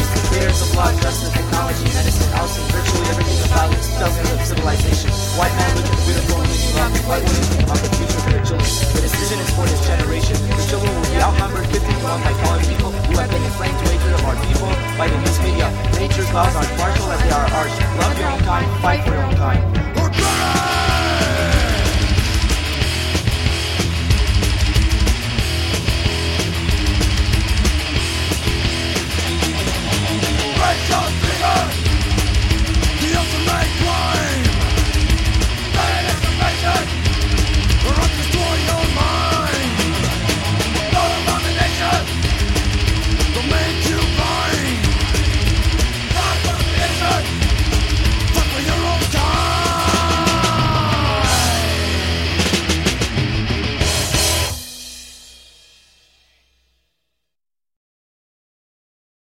Creators of law, justice, technology, medicine, housing, virtually everything about development of civilization. White man looking beautiful and making love. White woman thinking about the future for their children. The decision is for this generation. The children will be outnumbered 50 to 1 by fallen people who have been inflamed to hatred of our people by the news media. Nature's laws are partial as they are harsh. Love your own kind, fight for your own kind.